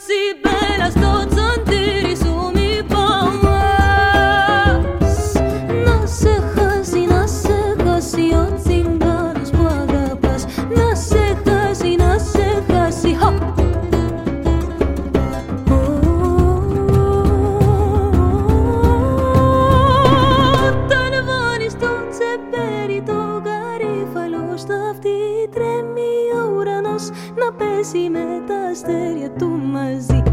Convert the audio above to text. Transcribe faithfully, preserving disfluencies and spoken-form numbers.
si bella sto zantiri su mi pawas. Na se χάσει, να σε χάσει ο τσιγκάνος που αγαπάς. Να σε χάσει, να σε χάσει. Όταν βάνεις το τσεπέρι, το γαρίφαλο στα αυτή, τρέμει ο ουρανός να πέσει με τα αστέρια του μαζί.